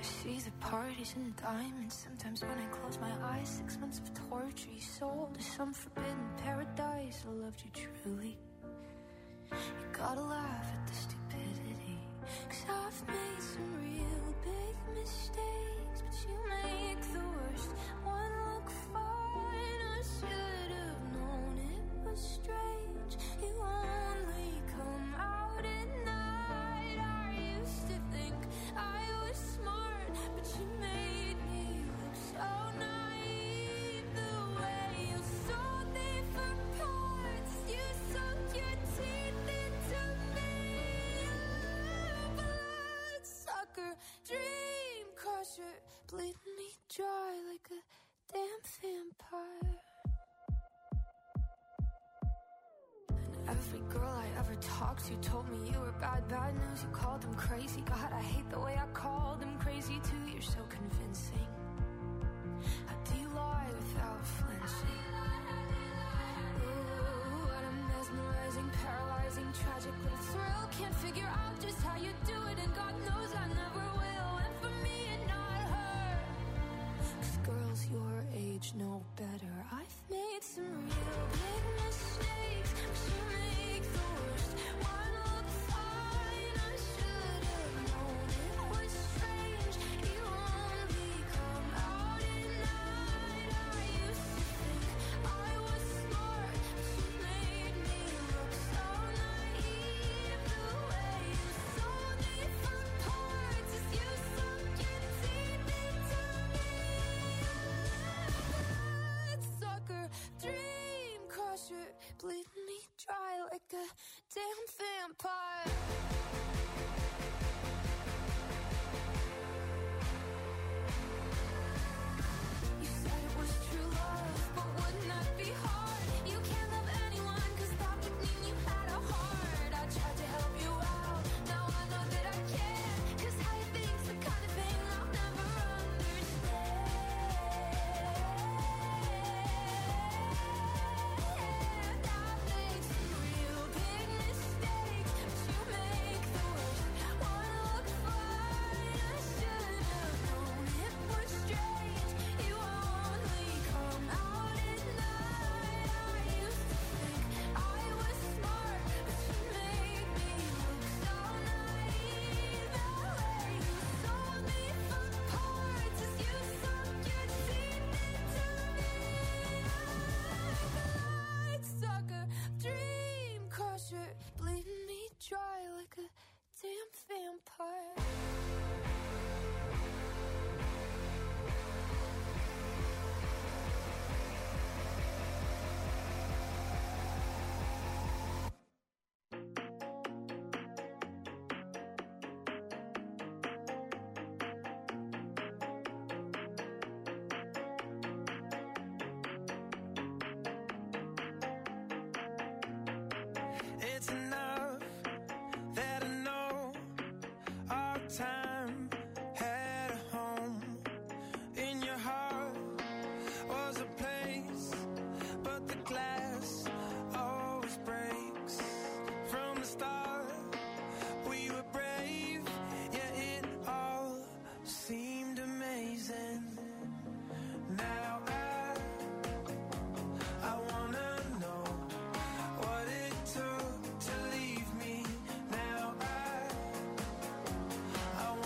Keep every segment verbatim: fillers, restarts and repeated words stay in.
I see the parties and diamonds. Sometimes when I close my eyes, six months of torture you sold to some forbidden paradise. I loved you truly. You gotta laugh at the stupidity, 'cause I've made some real big mistakes, but you make the worst one look fine. I should have known it was strange. You only come out at night. I used to think I was smart, but you made me look so naive. The way you sold me for parts, you sunk your teeth into me. Bloodsucker, dream crusher, bleeding me dry like a damn vampire. Every girl I ever talked to told me you were bad, bad news. You called them crazy. God, I hate the way I called them crazy too. You're so convincing. How do you lie without flinching? Ooh, what a mesmerizing, paralyzing, tragic little thrill. Can't figure out just how you do it, and God knows I never will. And for me and not her, 'cause girls your age know better. I've made some real big mistakes, but you make the worst one look fine. I should have known it was strange. You only come out at night. I used to think I was smart, but you made me look so naive. The way you sold me for parts is you sunk your teeth into me. Bloodsucker, dream crusher, bleeding me dry like a damn vampire. You said it was true love, but wouldn't that be hard? You can't love anyone, 'cause that would mean you had a heart. I tried to help you out, now I know that I can't, 'cause how you think's the kind of thing I'll never understand. I've made some real big mistakes, but you make the worst one look fine. I should have known it was strange. You only come out at night. I used to think I was smart, but you made me look so naive. The way you sold me for parts is you sunk your teeth into me. Bloodsucker, dream crusher, bleeding me dry like a damn vampire. It's enough that I know our time had a home. In your heart was a place, but the glass always breaks. From the start, we were brave, yeah, it all seemed amazing. Now I, I wanna know what it took to leave me. Now I, I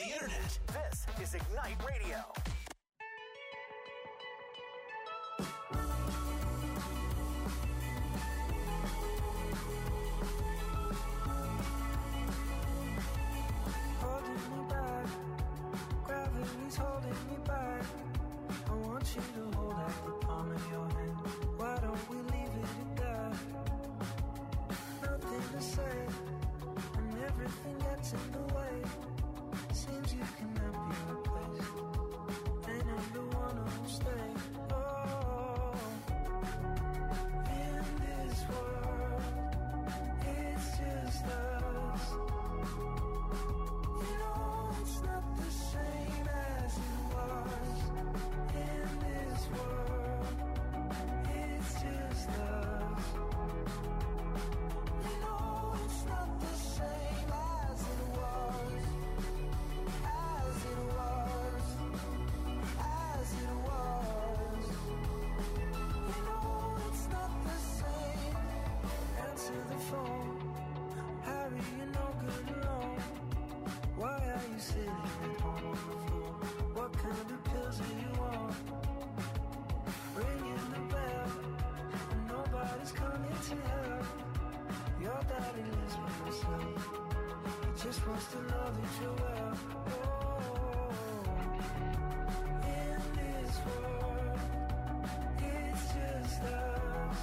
the internet. This is Ignite Radio. Holding me back, gravity's holding me back. I want you to hold out the palm of your hand. Why don't we leave it at that? Nothing to say, and everything gets in the way. Seems you cannot be replaced, and I'm the one who'll stay. Oh, in this world, it's just us. You know it's not the same as it was. In this world, it's just us. You know it's not the same as it was. As it was. As it was. You know it's not the same. Answer the phone. Harry, you're no good alone. Why are you sitting at home on the floor? What kind of pills are you on? Ringing the bell, and nobody's coming to help. Your daddy lives by himself. He just wants to know that you're well. Oh, in this world, it's just us.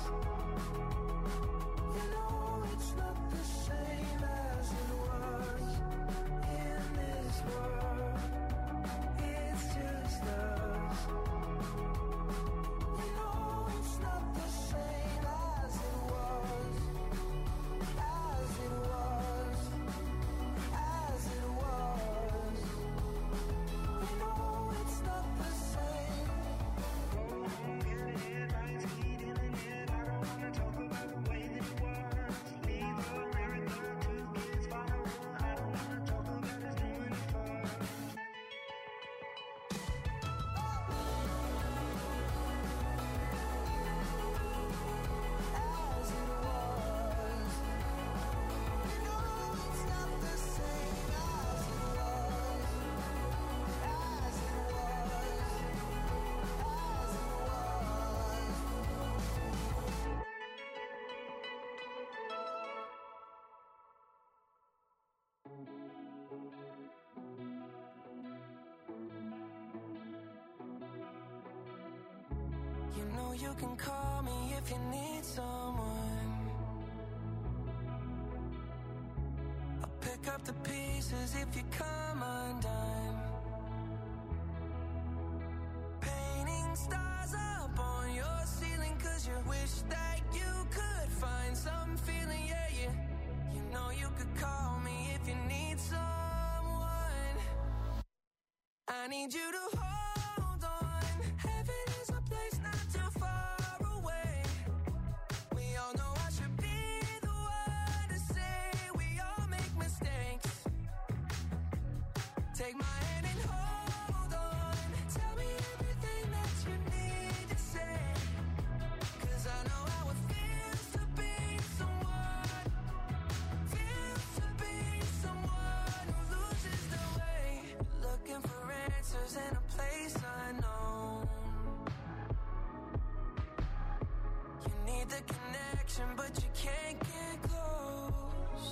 You know it's not the same as it was. In this world, it's just us. You know it's not the same as it was. As it was. As it was. You know it's not the same. Oh, get it, lights heating in it. I don't wanna talk about the way that it was. Leave America, two kids follow. I don't wanna talk about us doing it first. As it was. You know it's not the same as it was. As it was. As it was. You know you can call me if you need someone. I'll pick up the pieces if you come undone. Painting stars up on your ceiling 'cause you wish that you could find some feeling, yeah, yeah. You know you could call me if you need someone. I need you to hold on. Heaven is a place not too far away. We all know I should be the one to say we all make mistakes. Take my hand and hold on. Tell me everything that you need to say. 'Cause I know how it feels to be someone. Feels to be someone who loses the way. Looking for answers in a place unknown. You need the connection, but you can't get close.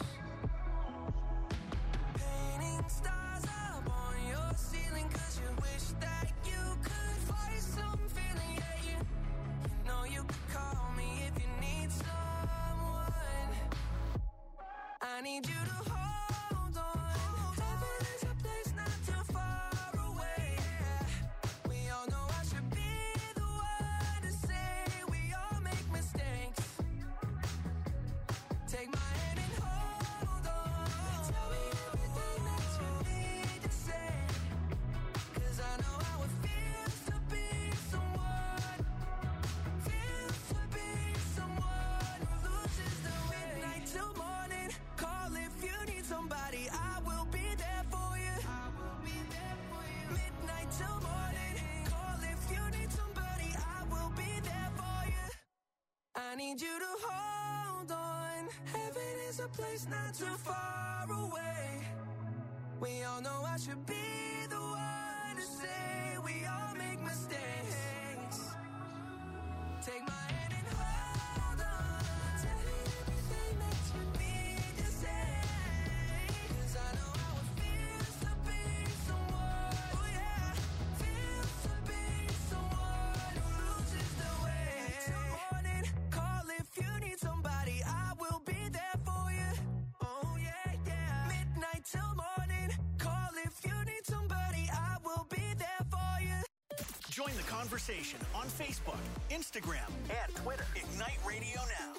Painting stars up on your ceiling 'cause you wish that you could find some feeling, yeah, yeah. You know you could call me if you need someone. I need you to hold on. Heaven is a place not too far away. We all know I should be the one to say we all make mistakes. Take my hand and hold on. Tell me everything that you need to say. 'Cause I know how it feels to be someone. Feels to be someone who loses the way. Midnight till morning. Call if you need somebody. I will be there for you. I will be there for you. Midnight till morning. Call if you need somebody. I will be there for you. I need you to hold on. Heaven is a place not too far away. We all know I should be the one to say we all make mistakes. Take my hand and hold on. Tell me everything that you need to say. 'Cause I know how it feels to be someone, oh yeah, feels to be someone who loses the way. Till morning, call if you need somebody, I will be there for you. Oh yeah, yeah. Midnight till morning, call if you need somebody, I will be there for you. Join the conversation on Facebook, Instagram, and Twitter. Ignite Radio Now.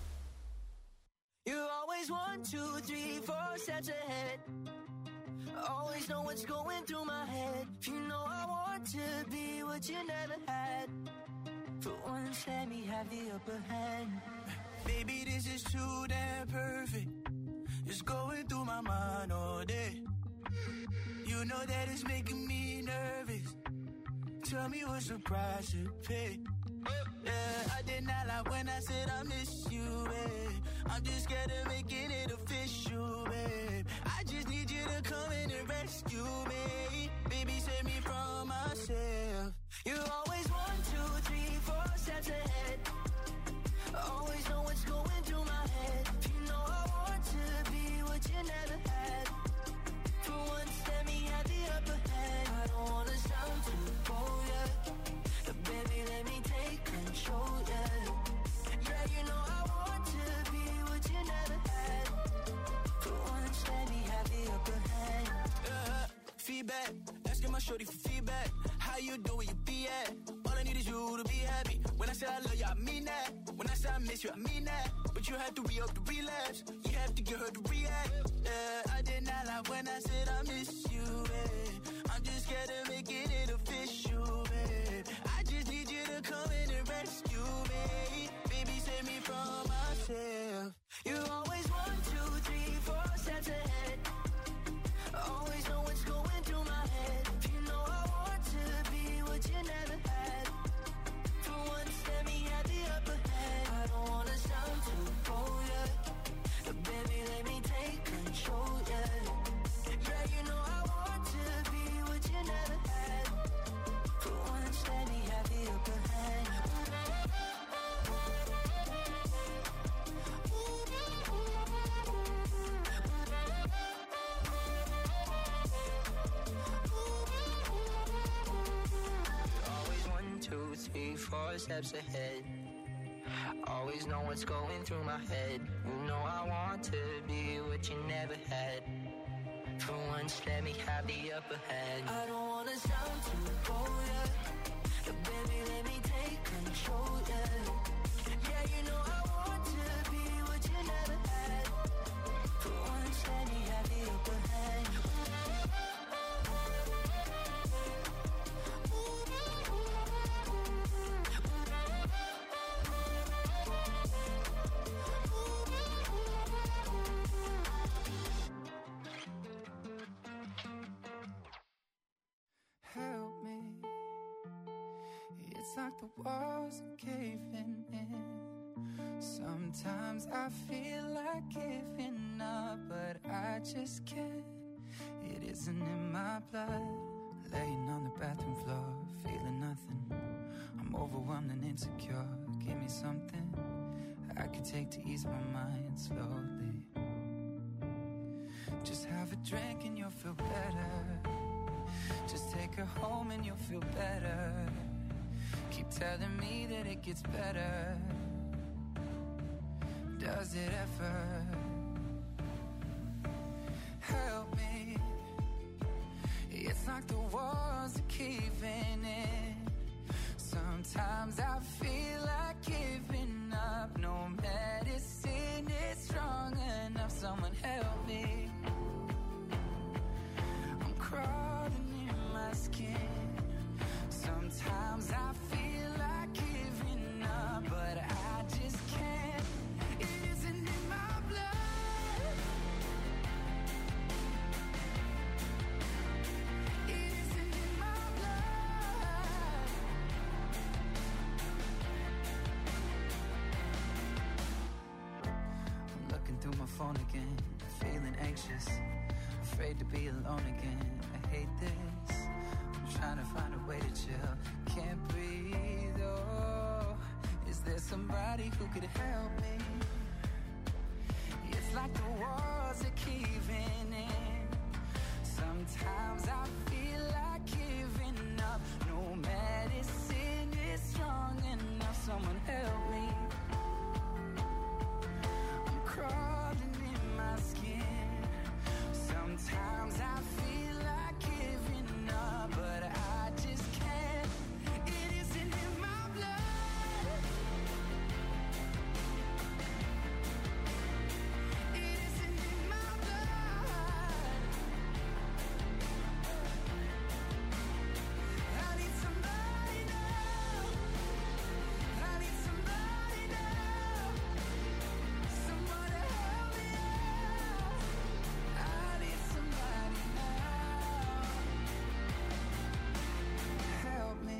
You always one, two, three, four steps ahead. Always know what's going through my head. You know I want to be what you never had. For once, let me have the upper hand. Baby, this is too damn perfect. It's going through my mind all day. You know that it's making me nervous. Tell me what's the price to pay. Yeah, I did not lie when I said I miss you, babe. I'm just scared of making it official, babe. I just need you to come in and rescue me. Baby, save me from myself. You always one, two, three, four steps ahead. Always know what's going through my head. You know I want to be what you never had. For once, let me have the upper hand. I don't wanna sound too bold, yeah. But baby, let me take control, yeah. Yeah, you know I want to be what you never had. For once, let me have the upper hand. Yeah, feedback, asking my shorty for feedback. How you do where you be at? All I need is you to be happy. When I say I love you, I mean that. When I say I miss you, I mean that. But you have to re-up the relapse. You have to get her to react. Yeah, I did not lie when I said I miss you, babe. I'm just scared of making it official, babe. I just need you to come in and rescue me. Baby, save me from myself. You always one, two, three, four steps ahead. Always know what's going through my head. You know I want to be what you never had. For once, let me have the upper hand. I don't wanna sound too bold, yeah. But baby, let me take control, yeah. Yeah, you know I want to be what you never had. For once, let me have the upper hand. Always one, two, three, four steps ahead. Always know what's going through my head. You know I want to be what you never had. For once, let me have the upper hand. I don't wanna sound too bold, yeah. But baby, let me take control, yeah. Yeah, you know I want to be what you never had. For once, let me have the upper hand. Help me. It's like the walls are caving in. Sometimes I feel like giving up, but I just can't. It isn't in my blood. Laying on the bathroom floor, feeling nothing. I'm overwhelmed and insecure. Give me something I can take to ease my mind slowly. Just have a drink and you'll feel better. Just take her home and you'll feel better. Keep telling me that it gets better. Does it ever? Help me. It's like the walls are caving in. Sometimes I feel like giving up. No medicine is strong enough. Someone help me. I'm crawling in my skin. Sometimes I feel like giving up, but I just can't. It isn't in my blood. It isn't in my blood. I'm looking through my phone again, feeling anxious. afraid to be alone again. I hate this. I'm trying to find a way to chill. Can't breathe, oh. Is there somebody who could help me? It's like the walls are caving in. Sometimes I feel like giving up. No medicine is strong enough. Someone help me. I'm crawling in my skin. Sometimes I feel like giving up, but I just can't. It isn't in my blood. It isn't in my blood. I need somebody now. I need somebody now. Someone to help me out. I need somebody now. Help me.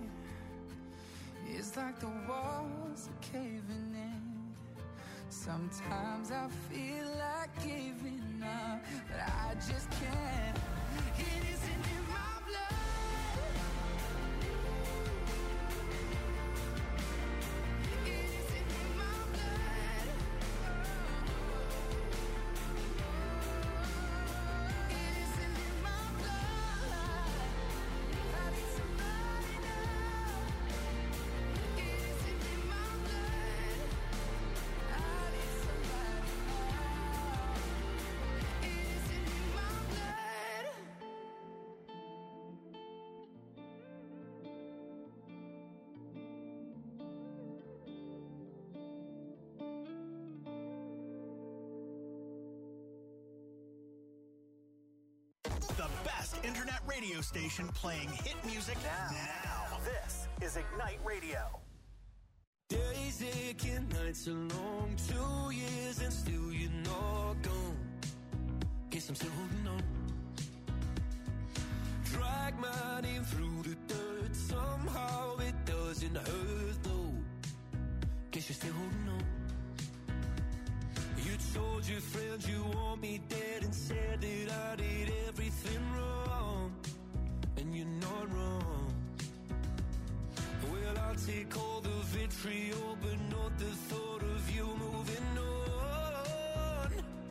It's like the walls are caving in. Sometimes I feel like giving up, but I just can't. It isn't in my blood. It isn't in my blood. It isn't in my blood. I need somebody now. It isn't in my blood. I need somebody now. It isn't in my blood. The best internet radio station playing hit music now. Now. This is Ignite Radio. Days aching, nights are long, two years and still you're not gone. Guess I'm still holding on. Drag my name through the dirt, somehow it doesn't hurt though. Guess you're still holding on. You told your friends you want me dead and said that I did everything wrong. And you're not wrong. Well, I'll take all the vitriol, but not the thought of you moving on.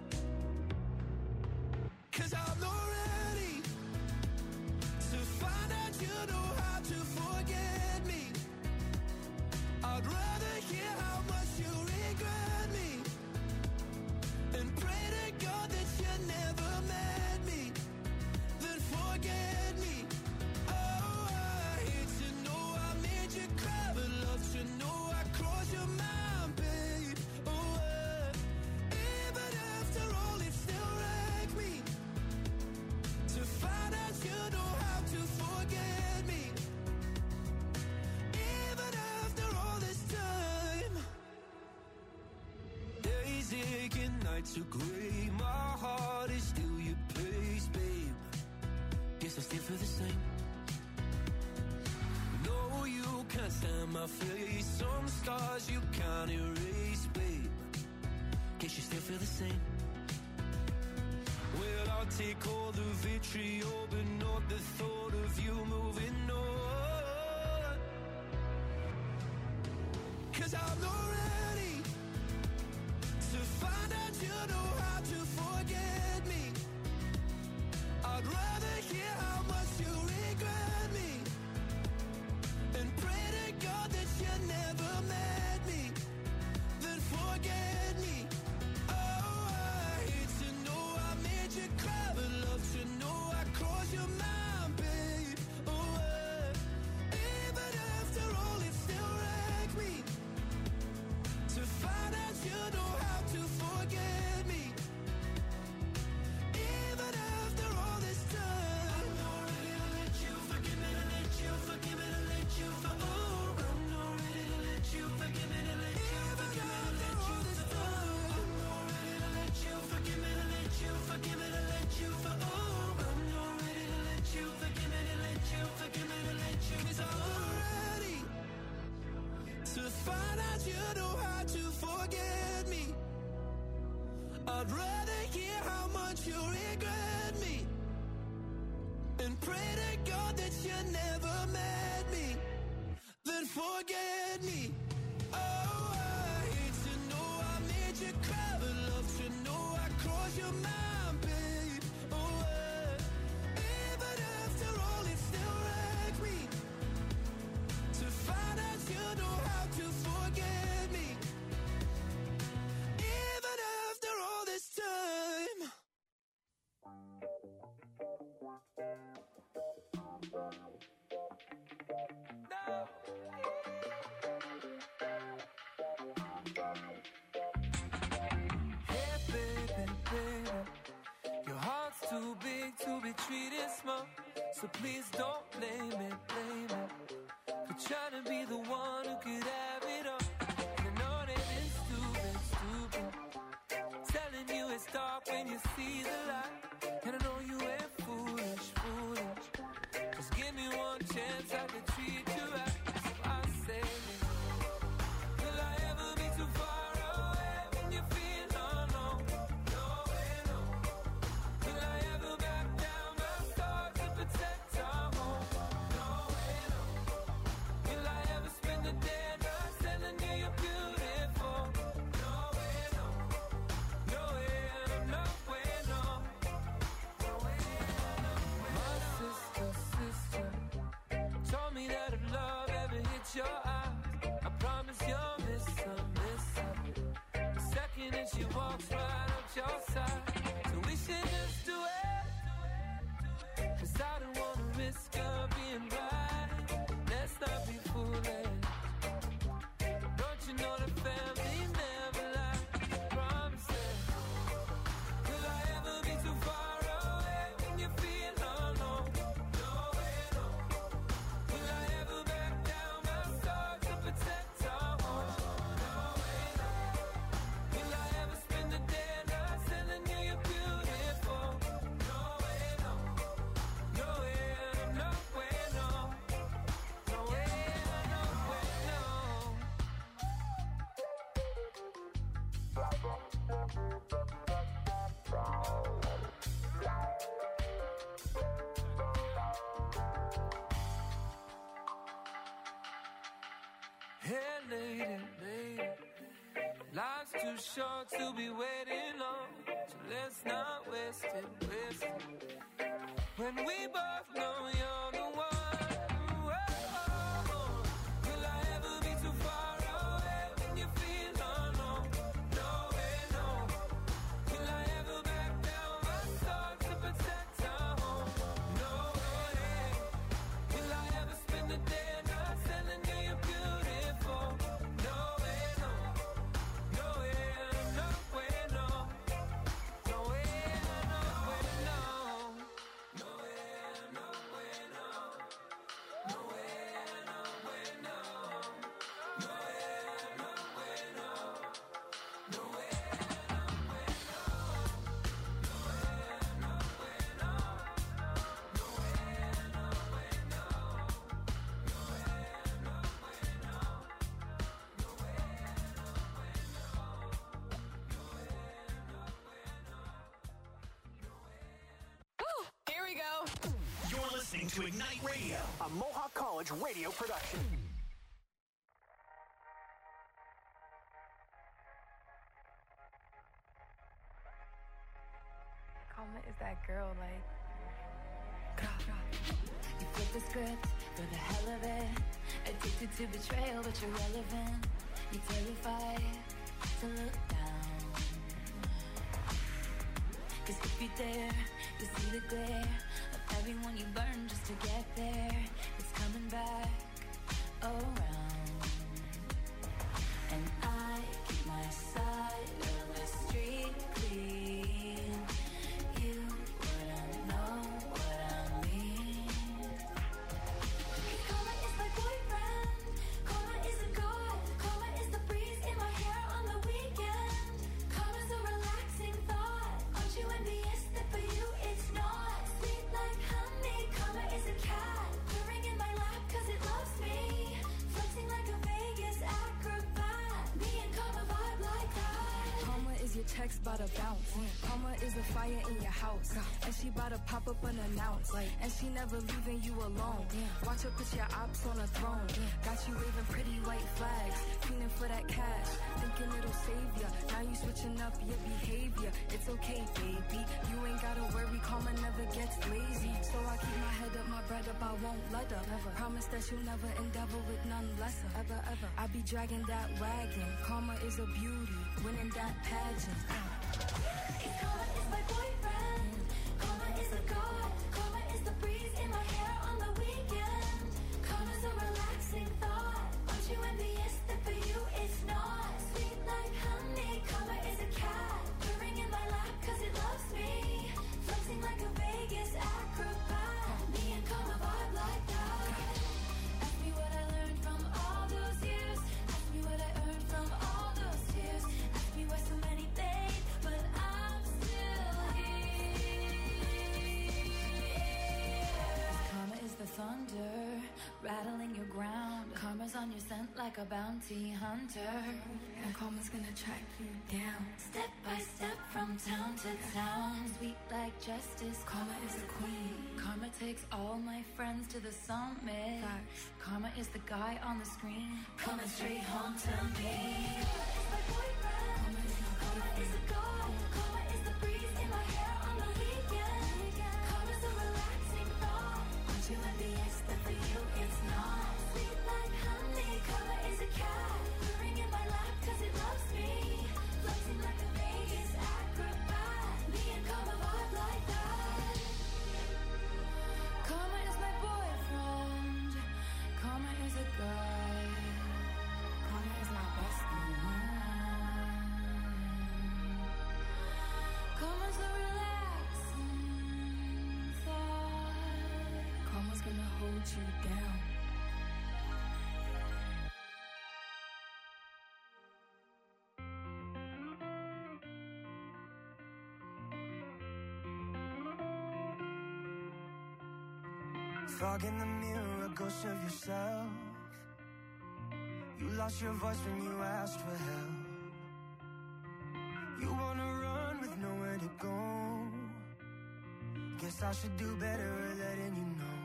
Cause I'm not ready to find out you know how to forget me. I'd rather hear how much you regret me and pray to God that you never met me, then forget me. Oh, I hate to know I made you cry, but love to know I crossed your mind, babe. Oh, uh, even after all, it still wrecked me to find out you know how to forget me. Even after all this time, days aching, nights are gray. My heart is still your place, babe. Guess I still feel the same. No, you can't stand my face. Some scars you can't erase, babe. Guess you still feel the same. Well, I'll take all the vitriol, but not the thought of you moving on. Cause I'm not ready to find out you know how to forget me. I'd rather hear how much you regret me and pray to God that you never met me, then forget me. Oh, I hate to know I made you cry, but love to know I crossed your mind, babe. Oh, uh, even after all, it still wrecked me to find out you know how to forget me. Even after all this time, I'm not ready to let you forgive me, to let you forgive me, to let you for oh, I'm not ready to let you forgive me, to let you forgive me, to let you for oh, I'm not ready to let you forgive me, to let you forgive me, to let you for oh, I'm not ready to let you forgive me, to let you forgive me, to let you. Cause I'm not ready to find out you know how to forget me. I'd rather hear how much you regret me and pray to God that you never met me, then forget me. Oh, I hate to know I made you cry, but love to know I crossed your mind, babe. Oh, uh, even after all, it still wrecks me to find out you know how to forget me, even after all this time. No. Hey, baby, baby, your heart's too big to be treated small, so please don't blame it, blame it for trying to be the one who could have it all. And I know that it's stupid, stupid, telling you it's dark when you see the light. And I know you ain't foolish, foolish. Just give me one chance, I can treat you right. So I say, will I ever be too far away when you feel alone? No way, no. Will I ever back down my stars to protect our home? No way, no. Will I ever spend the day not telling you you're beautiful? No way, no. No way, no way, no. No way, no way. My sister, sister told me that if love ever hits your eyes, I promise you'll miss her, miss her. The second that she walks right up your side. So we should just do it, 'cause I don't wanna risk her being right. Let's not be foolish. Don't you know that family never lies? Promise it. Will I ever be too far away when you feel alone? No way, no. Will I ever back down my stars to protect our home? No way, no. Will I ever spend the day not telling you you're beautiful? No way, no. No way, no way, no. No way, no way, no. Hey, lady, lady, life's too short to be waiting on, so let's not waste it, waste it. When we both know you're the one. Whoa. Will I ever be too far away when you feel alone? No way, no. Will I ever back down my stars to protect our home? No way. Will I ever spend the day not telling you you're beautiful? No way, no. No way, no way, no. No way, no way, no. No way, no way, no. No way, no way, no. No way, no way, no. No way, no way, no. No way, no way, no. No way, no way, no. No way, no way, no. No way, Here we go. You're listening to Ignite Radio, a Mohawk College radio production. Karma is that girl, like. You flip the script for the hell of it. Addicted to betrayal, but you're relevant. You're terrified to look down. 'Cause if you dare, you see the glare of everyone you burn just to get there. It's coming back around. And I keep my side of the street clean. You wouldn't know what I mean. Karma is my boyfriend. Karma is a god. Karma is the breeze in my hair on the weekend. Karma's a relaxing thought. Aren't you envious that for you it's not? Sweet like honey. Karma is a cat. next bout to bounce. Karma is a fire in your house, and she bout to pop up unannounced. And she never leaving you alone. Watch her put your ops on a throne. Got you waving pretty white flags, feeling for that cash, thinking it'll save ya. Now you switching up your behavior. It's okay, baby. You ain't gotta worry, karma never gets lazy. So I keep my head up, my bread up, I won't let up. Never. Promise that you'll never endeavor with none lesser. Ever, ever. I be dragging that wagon. Karma is a beauty, winning that pageant. Cause karma is my boyfriend. Karma is a god. Karma is the breeze in my hair on the weekend. Karma's a relaxing thought. Aren't you envious that for you it's not? Sweet like honey. Karma is a cat purring in my lap cause it loves me. Flexing like a Vegas acrobat. Me and karma vibe like that. Ask me what I learned from all those years. Ask me what I earned from all those tears. Ask me why so many days, but I'm still here. Karma is the thunder rattling your ground. Karma's on your scent like a bounty hunter. And karma's gonna track you down. Step by step from town to town. Sweet like justice. Karma is the queen. Karma takes all my friends to the summit. Facts. Karma is the guy on the screen. Coming straight home to me. Karma is my boyfriend. Karma is my Karma is a god. Karma is the breeze in my hair on the weekend. Karma's a relaxing thought. Aren't you envious that for you it's not? Sweet like honey. Karma is a cat purring in my lap cause it loves me. Flexing like a Vegas acrobat. Me and karma vibe like that. Karma is my boyfriend. Karma is a guy. Karma is my bestie. Karma's a relaxing thought. Karma's gonna hold you down. Fog in the mirror, a ghost of yourself. You lost your voice when you asked for help. You wanna run with nowhere to go. Guess I should do better at letting you know.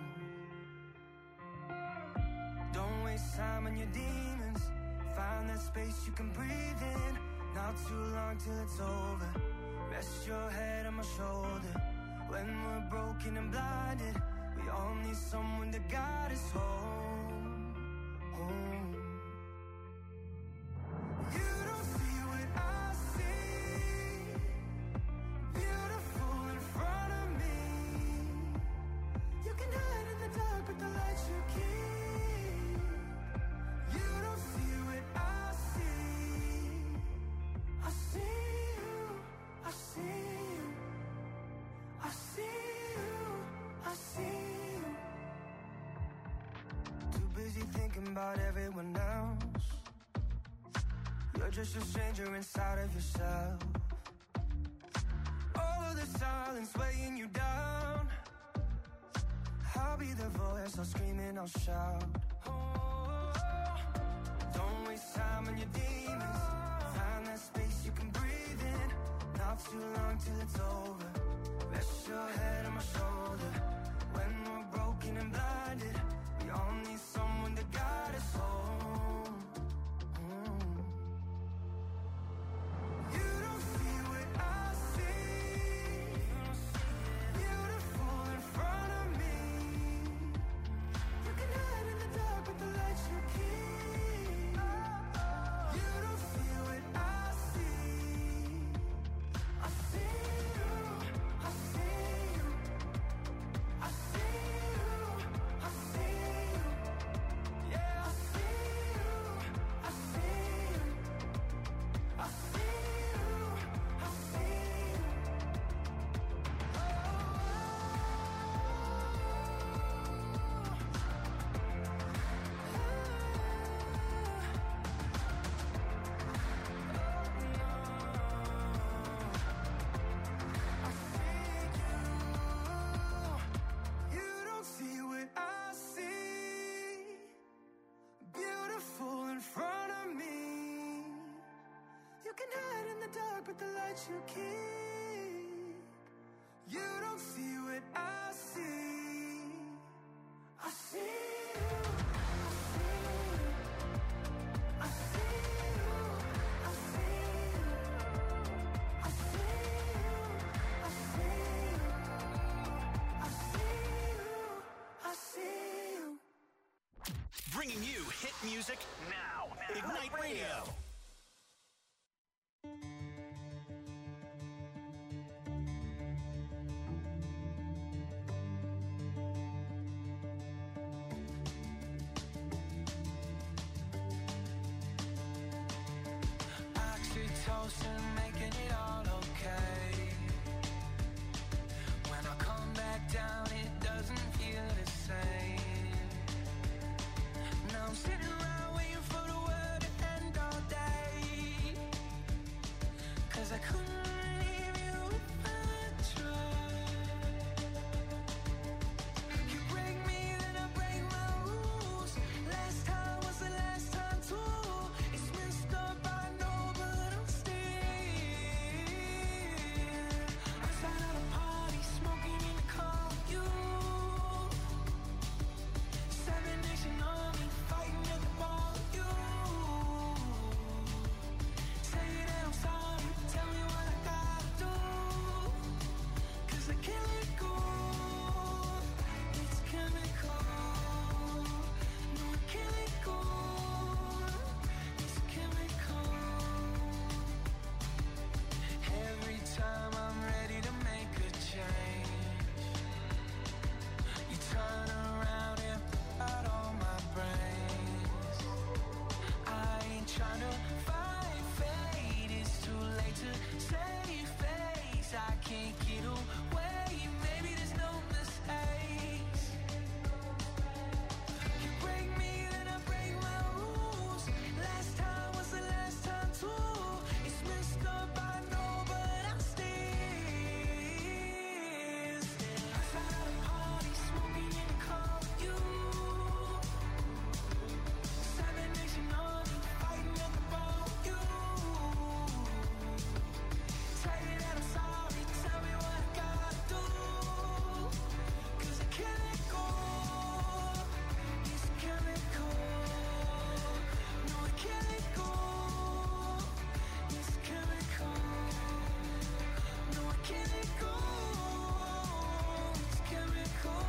Don't waste time on your demons. Find that space you can breathe in. Not too long till it's over. Rest your head on my shoulder. When we're broken and blinded, we all need someone to guide us home, home. You don't see what I see. Beautiful in front of me. You can hide in the dark with the lights you keep. You don't see what I see. I see you, I see you, I see you, I see you. Too busy thinking about everyone else. You're just a stranger inside of yourself. All of the silence weighing you down. I'll be the voice, I'll scream and I'll shout. Oh, don't waste time on your demons. Find that space you can breathe in. Not too long till it's over. Rest your head on my shoulder. When we're broken and blinded, we all need someone to guide us home. Mm. You don't see what I see. Beautiful in front of me. You can hide in the dark with the lights you keep. You don't see what I see. I see you, I see you, I the light you keep. You don't see what I see. I see you, I see you, I see you, I see you, I see you, I see you, I see you. Bringing you hit music now. Ignite Radio. Oxytocin, making it all okay. When I come back down, it doesn't feel the same. Now I'm sitting around waiting for the world to end all day. 'Cause I couldn't leave you if I tried. You break me, then I break my rules. Last time was the last time too. It's messed up, I know, but I'm still outside of the party, smoking in the car with you. Seven Nation Army, fighting at the bar with you. Say that I'm sorry, tell me what I gotta do. 'Cause I can't let go. It's chemical. No, I can't let go. It's chemical. Every time I'm ready to make a change, you turn around and put out all my brains. I ain't trying to fight fate, it's too late to save face. I can't get away, maybe there's no mistakes. You break me, then I break my rules. Last time was the last time too. It's messed up, I know, but I'm still outside of the party, smoking in the car with you. Seven Nation Army, fighting at the bar with you. Say that I'm sorry, tell me what I gotta do. 'Cause I can't let go. It's chemical. No, I can't let go. It's chemical. No, I can't let go. It's chemical.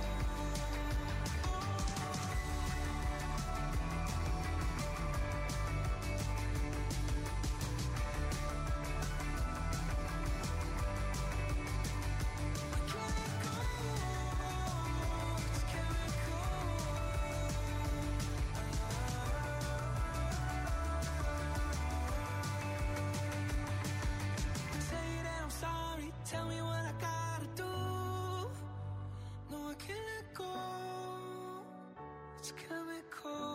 Say that I'm sorry, tell me what I gotta do. No, I can't let go. It's chemical.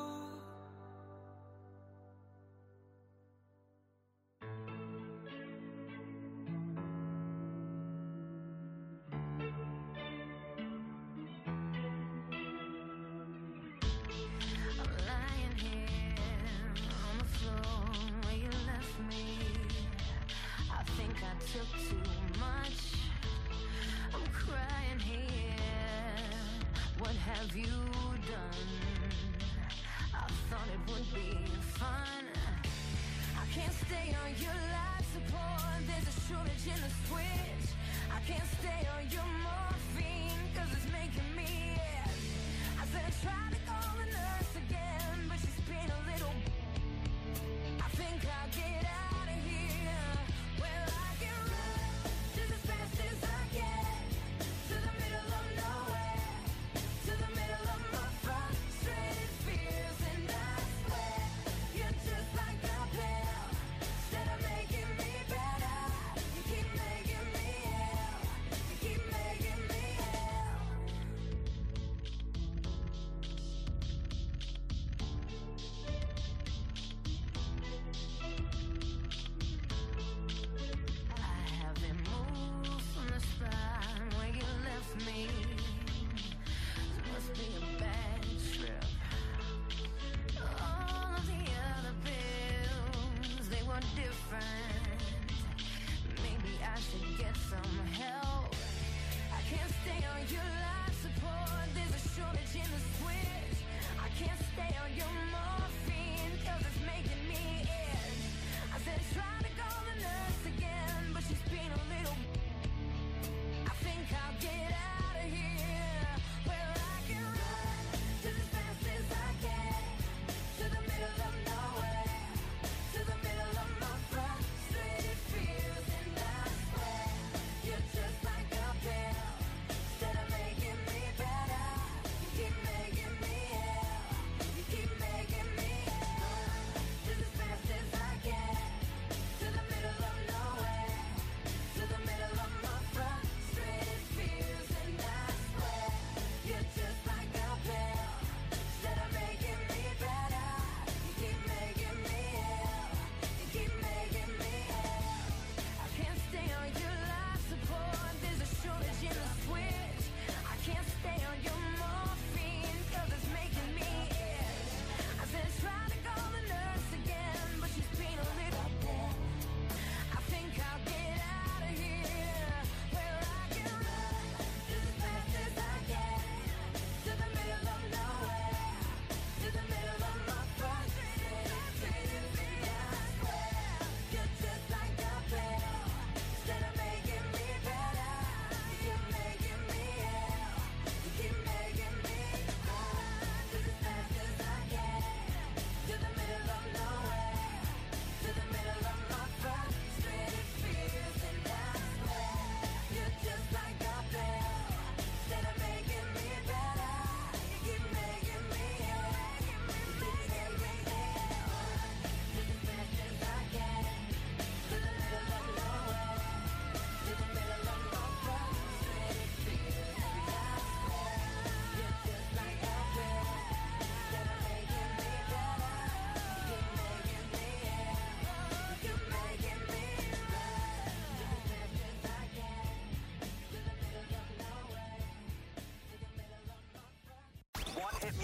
I'm lying here on the floor where you left me. I think I took too much. I'm crying here. What have you done? I thought it would be fun. I can't stay on your life support. There's a shortage in the switch. I can't stay on your morphine 'cause it's making me ill. I said I tried to call the nurse again, but she's been a little. I think I'll get out of here. Well, I can run just as fast as I can to the middle of nowhere, to the middle of my frustrated fears, and I swear you're just like a pill. Instead of making me better, you keep making me ill. You keep making me ill.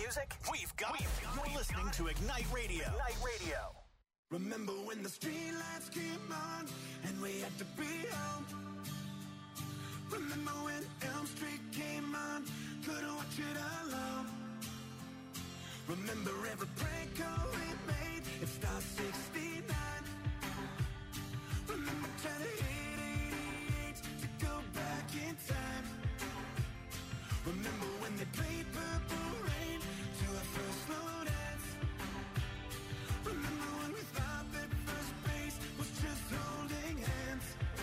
music? We've got it. You're listening to Ignite Radio. Ignite Radio. Remember when the streetlights came on and we had to be home? Remember when Elm Street came on, couldn't watch it alone? Remember every prank call we made, it Star sixty-nine. Remember trying to hit eighty-eight to go back in time. Remember when they played Purple Rain to our first slow dance. Remember when we thought that first base was just holding hands.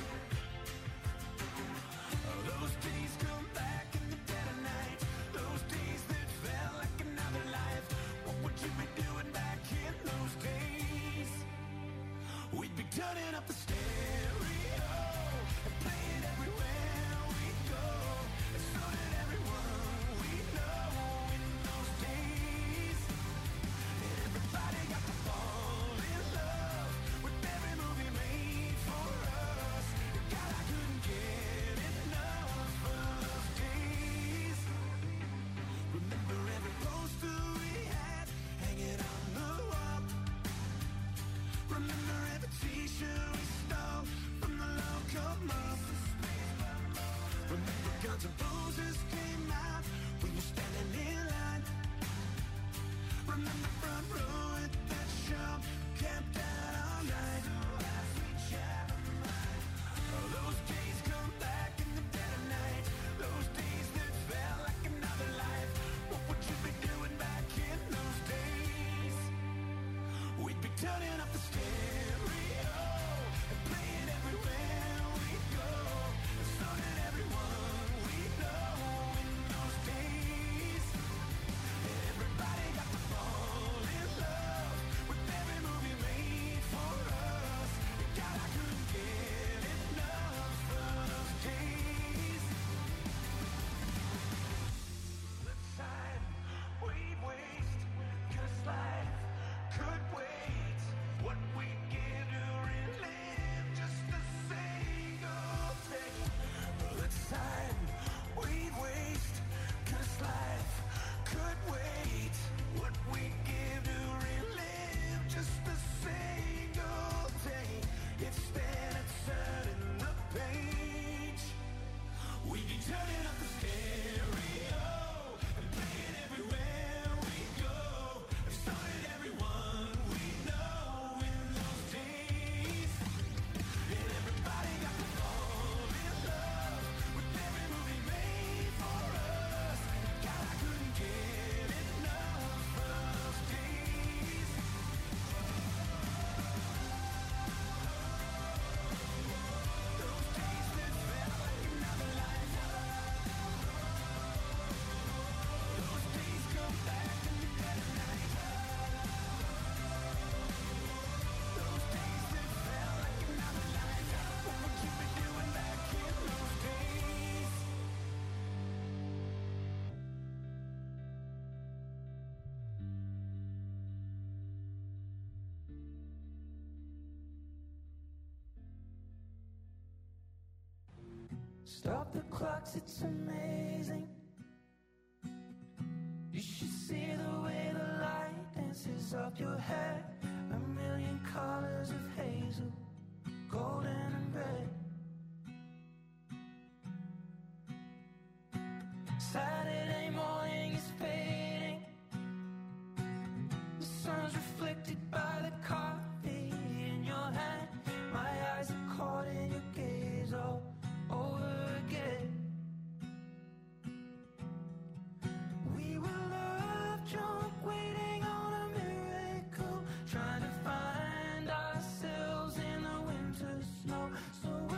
Oh, those days come back in the dead of night. Those days that felt like another life. What would you be doing back in those days? We'd be turning up the stereo and playing everywhere we go. And so did everyone we know in those days. And everybody got to fall in love with every movie made for us. God, I couldn't get enough of those days. Remember every poster we had hanging on the wall. Remember every t-shirt we stole from the local mall. Remember Guns N' Roses came out, we were standing in line. Remember front row at that show, camped out all night. Oh, those days come back in the dead of night. Those days that felt like another life. What would you be doing back in those days? We'd be turning up the stereo and playing everywhere we go. And so did everyone we know in those days. And everybody got to fall in love with every movie made for us. And God, I couldn't get enough of those days. Let's sign, we'd waste, 'cause life could wait. What we give to relive just a single day. Let's sign, we'd waste, 'cause life could wait. What we give to relive just a single day. It's then it's turning the page. We'd be turning up the stereo and playing everywhere we go. And so did everyone we know in those days. And everybody got to fall in love with every movie made for us. God, I couldn't get enough of those days. Those days that felt like another life. Those days come back in the dead of night. Those days that felt like another life. What would you be doing back in those days? Stop the clocks, it's amazing. You should see the way the light dances up your hair. A million colors of hazel, golden and red. Saturday morning is fading. The sun's reflected by the coffee in your hand. My eyes are caught in your gaze all over again. We were love drunk, waiting on a miracle, trying to find ourselves in the winter snow. So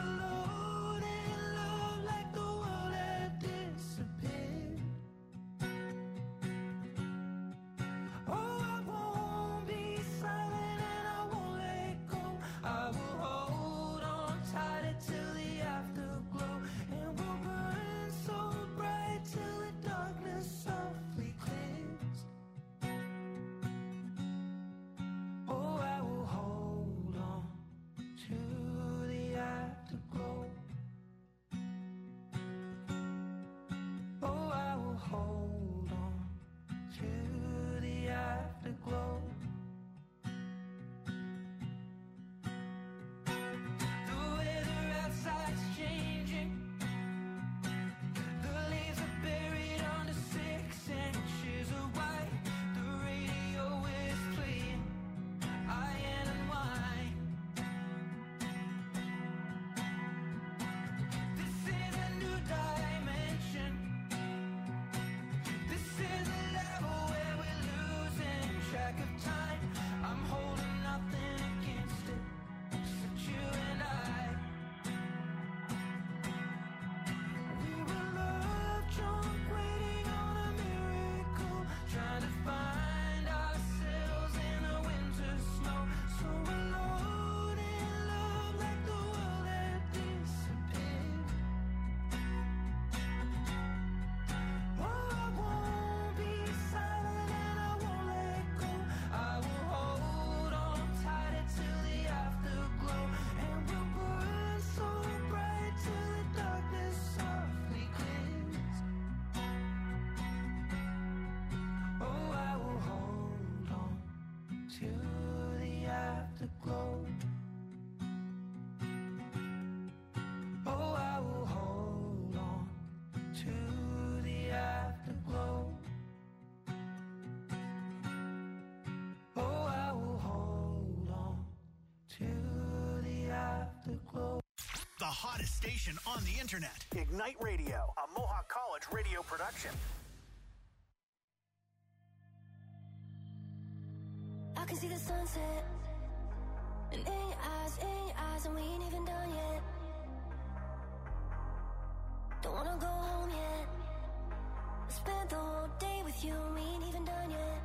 afterglow. Oh, I will hold on to the afterglow. Oh, I will hold on to the afterglow. The hottest station on the internet. Ignite Radio, a Mohawk College radio production. I can see the sunset, and in your eyes, in your eyes, and we ain't even done yet. Don't wanna go home yet. I spent the whole day with you, and we ain't even done yet.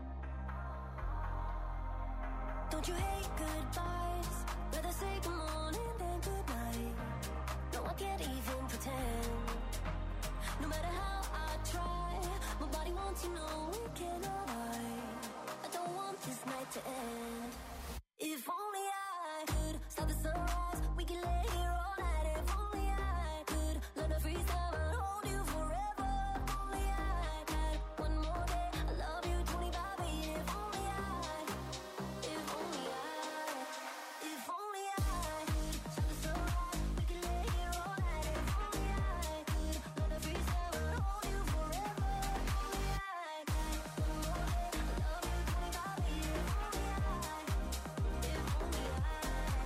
Don't you hate goodbyes? Rather say good morning than good night. No, I can't even pretend. No matter how I try, my body wants to know we cannot hide. I don't want this night to end. If only I could stop the sunrise, we can lay here all night. If only I could learn to freeze time and hold you forever. If only I had one more day, I love you twenty-five a year. If only I, if only I, if only I could stop the sunrise, we can lay here all night. If only I could learn to freeze time and hold you forever. If only I had one more day, I love you twenty-five a year. If only I, if only I.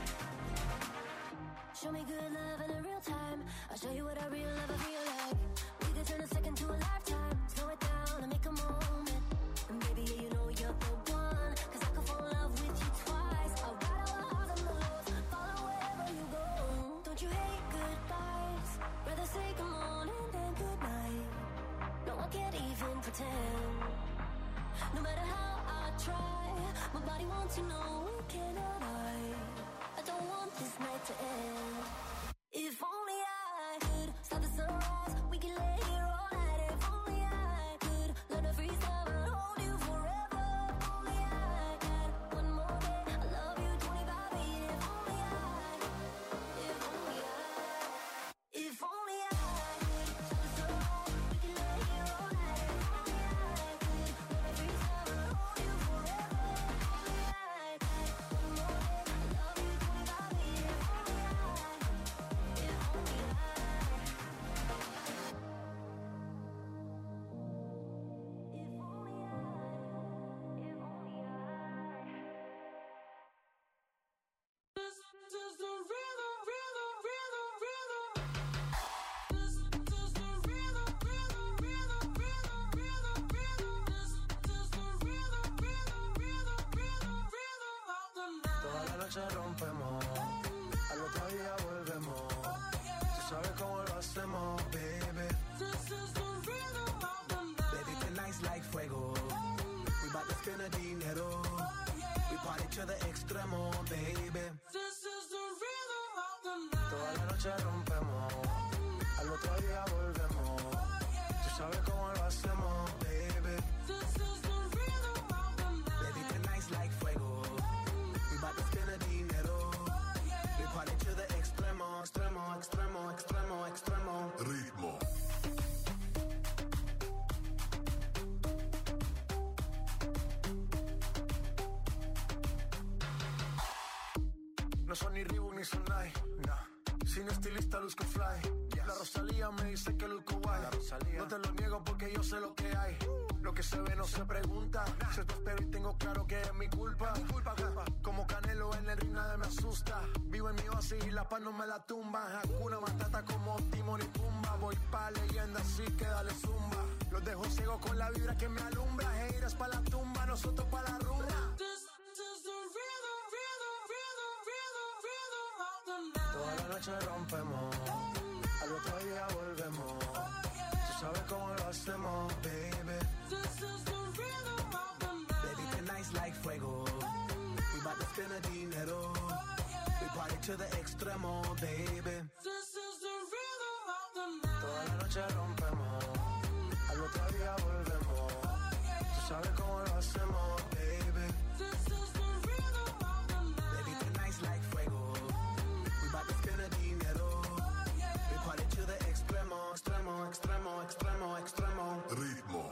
Show me good love in a real time. I'll show you what a real lover feel like. We could turn a second to a lifetime. Slow it down and make a moment. And baby, yeah, you know you're the one. Cause I could fall in love with you twice. I'll ride all the highs and the lows, follow wherever you go. Don't you hate goodbyes? Rather say good morning than good night. No, I can't even pretend. No matter how I try, my body wants to know we cannot hide. I don't want this night to end. If only I could stop the sunrise, we can lay here all night. If only I could learn to freeze time and hold you forever. If only I had one more day, I love you twenty-five a year. If only I, if only I, if only I could stop the sunrise, we can lay here all night. If only I could learn to freeze time and hold you forever. If only I had one more day, I love you twenty-five a year. If only I, if only I. Toda la noche rompemos, al otro día volvemos. Tú sabes cómo lo hacemos, baby. Baby, tonight's like fuego. We bout to spend a dinero. We party to the extremo, baby. Toda la noche rompemos, al otro día volvemos. Tú sabes cómo lo hacemos, baby. Baby, tonight's like fuego. We bout to spend a dinero. We party to the extremo, extremo, extremo, extremo, extremo. Ritmo. No son ni Reebok ni Sonai, nah. Sin estilista luzco fly. Yes. La Rosalía me dice que luzco guay. No te lo niego porque yo sé lo que hay. Lo que se ve no se pregunta. Nah. Si te espero y tengo claro que es mi culpa. Mi culpa, culpa. Como Canelo en el ring nadie me asusta. Vivo en mi oasis y la paz no me la tumba. Hakuna Matata como Timon y Pumba. Voy pa' leyenda así que dale zumba. Los dejo ciego con la vibra que me alumbra. Heiras pa' la tumba, nosotros pa' la rumba. Toda la noche rompemos, al otro día volvemos. Tú sabes cómo lo hacemos, baby. Baby, tonight's like fuego. We bout to spend a dinero. We party to the extremo, baby. Toda la noche rompemos, al otro día volvemos. Tú sabes cómo lo hacemos, baby. Baby, tonight's like fuego. We bout to spend a dinero. We party to the extremo, extremo, extremo, extremo, extremo. Ritmo.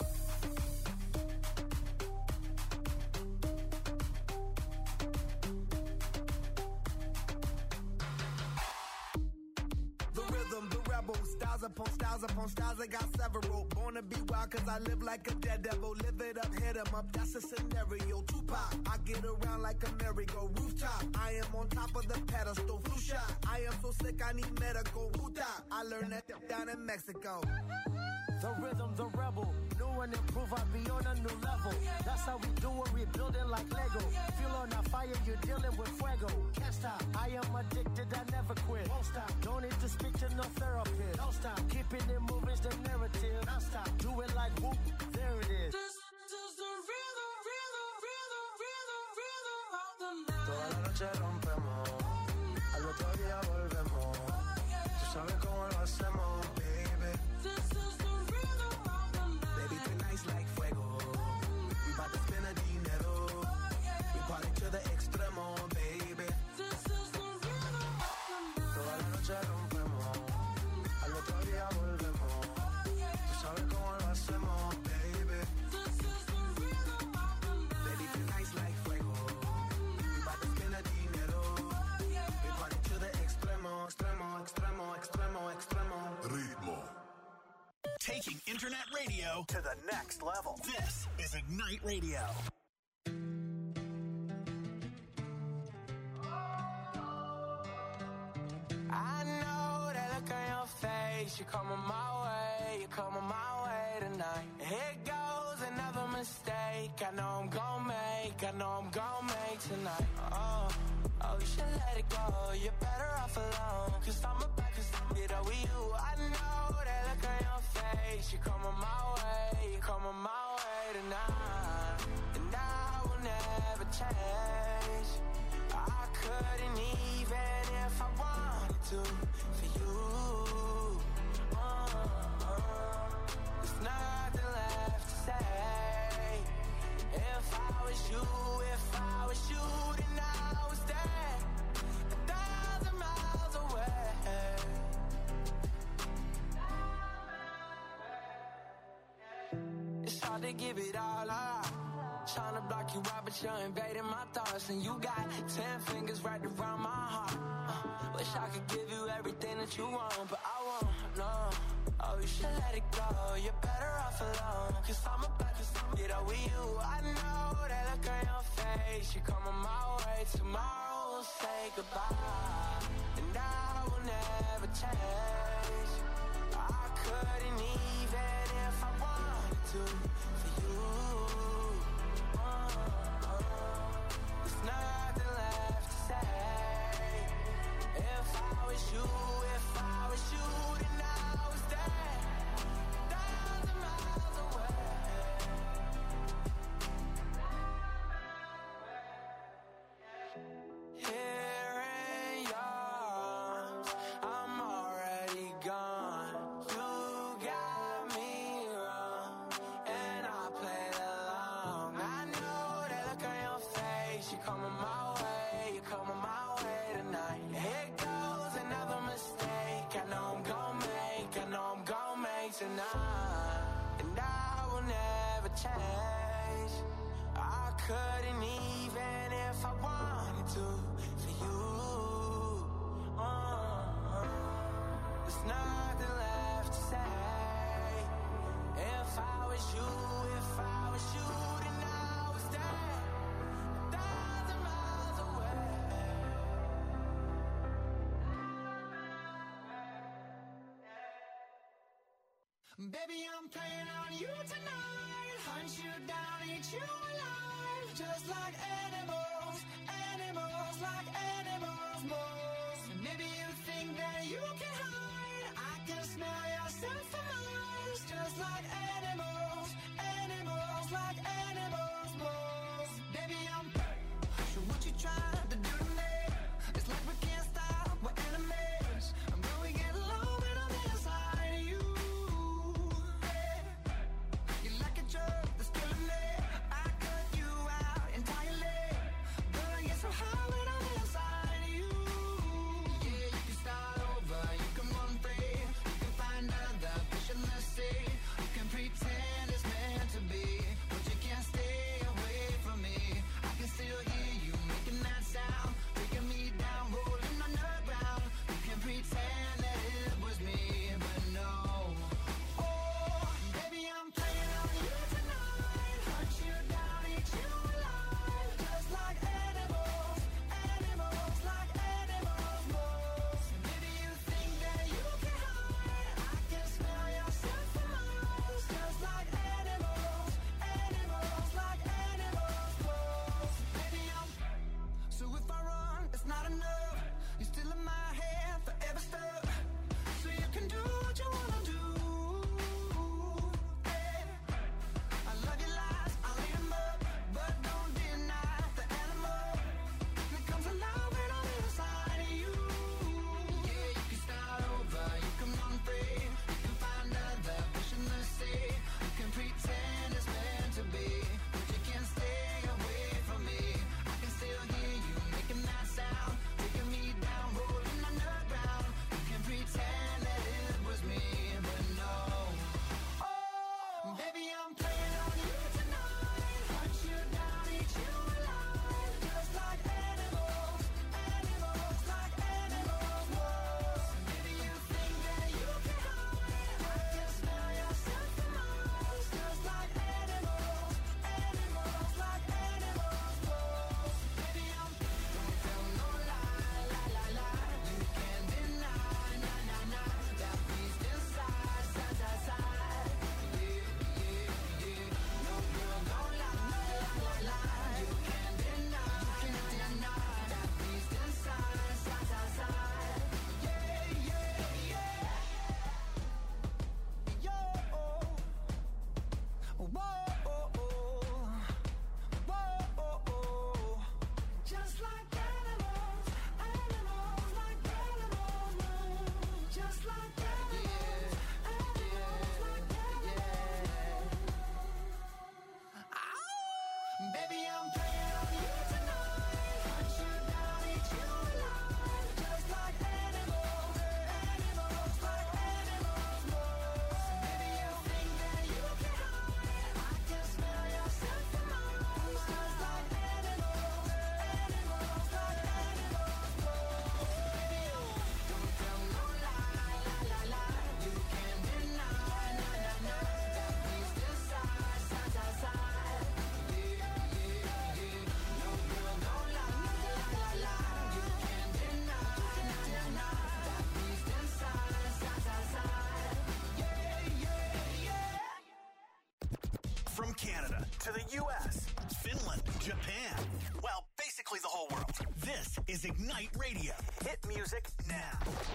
upon styles upon styles, I got several. Born to be wild cause I live like a dead devil. Live it up, hit 'em up, that's a scenario. Tupac, I get around like a merry-go rooftop. I am on top of the pedestal, flu shot. I am so sick, I need medical. Puta, I learned that down in Mexico. The rhythm, the rebel. New and improve, I'll be on a new level. That's how we do it, we building like Lego. Feel on a fire, you're dealing with fuego. Can't stop, I am addicted, I never quit. Won't stop, don't need to speak to no therapist. Don't stop, keeping it moving's the narrative. Don't stop, do it like whoop, there it is. This is the rhythm, rhythm, rhythm, rhythm, rhythm of the night. Toda la noche rompemos, al otro día volvemos. Tú sabes cómo lo hacemos, baby. This is the rhythm of the night. Baby, tonight's like fuego. We bout to spend a dinero. We party to the extremo, baby. This is the rhythm of the night. Toda la noche rompemos, al otro día volvemos. Tú sabes cómo lo hacemos, baby. This is the rhythm of the night. Baby, tonight's like fuego. We bout to spend a dinero. We party to the extremo, extremo, extremo, extremo, extremo. Ritmo. Taking internet radio to the next level. This is Ignite Radio. I know that look on your face. You're coming my way, you're coming my way tonight. Here goes another mistake. I know I'm gon' make, I know I'm gon' make tonight. Oh, oh, you should let it go. You're better off alone. Cause I'm about to get over you. I know that look on your face. You're coming my way, you're coming my way tonight. And I will never change. I couldn't even if I wanted to for you. Uh, uh, there's nothing left to say. If I was you, if I was you, then I was there, a thousand miles away. It's hard to give it all up. Trying to block you out, but you're invading my thoughts. And you got ten fingers right around my heart. uh, Wish I could give you everything that you want, but I won't, no. Oh, you should let it go, you're better off alone. Cause I'm about to get over you. I know that look on your face. You're coming my way, tomorrow we'll say goodbye. And I will never change. I couldn't even if I wanted to for you. There's nothing left to say. If I was you, if I was you, then I was there, a thousand miles away. Here in your arms, I'm already gone. You got me wrong, and I played along. I know that look on your face. You're coming my way, you're coming my way tonight. Here goes another mistake. I know I'm gon' make, I know I'm gon' make tonight. And I will never change. I couldn't even if I wanted to for you. Uh, there's nothing left to say. If I was you, if I was you, then I was there, a thousand miles away. Baby, I'm playing on you tonight. Hunt you down, eat you alive. Just like animals, animals, like animals, moles. Maybe you think that you can hide. I can smell yourself for miles. Just like animals, animals, like animals, moles. Baby, I'm so what you trying to do to me? It's like we can't stop, we're enemies. I'm going to get low when I'm inside of you. You're like a drug that's killing me. I cut you out entirely. But I get so high when I'm inside of you. Yeah, you can start over, you can run free. You can find other fish in the sea. You can pretend it's meant to be, but you Baby, I'm playing on you tonight. Hunt you down, eat you alive. Just like animals, animals, like animals move. So maybe you think that you can hide. I can smell yourself from miles. Just like animals, animals, like animals move. Baby, you don't tell no lie, lie, lie, lie. You can't deny, nah, nah, nah. That we still side, side, side, side. Yeah, yeah, yeah. No girl, no lie, lie, lie, lie. You can't deny, nah, nah, nah. That we still side, side, side, side. Yeah, yeah, yeah. From Canada to the U S, Finland, Japan, well, basically the whole world. This is Ignite Radio. Hit music now.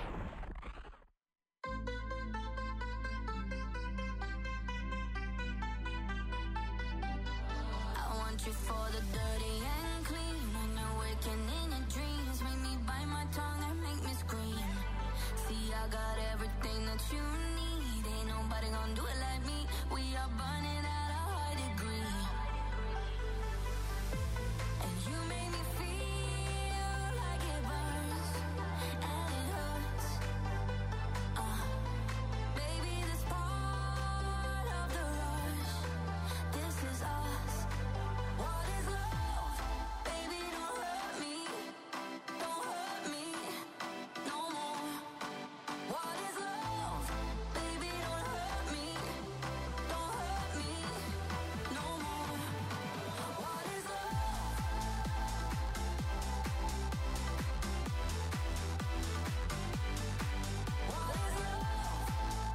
I want you for the dirty and clean. When you're waking in your dreams, make me bite my tongue and make me scream. See, I got everything that you need. Ain't nobody gonna do it like me. We are burning at a high degree. And you make me feel like it burns and it hurts. Uh, baby, this part of the rush. This is us. What is love? Baby, don't hurt me. Don't hurt me no more. What is love? Baby, don't hurt me. Don't hurt me no more. What is love? What is love?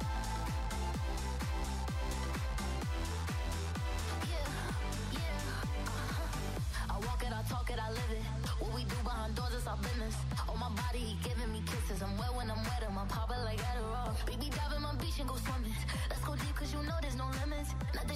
Yeah, yeah, uh-huh. I walk it, I talk it, I live it. What we do behind doors is our business. On my body, he giving me kisses. I'm wet when I'm wet, I'm popping like Adderall. Baby, dive in my beach and go swimming. Let's go deep, cause you know there's no limits. Not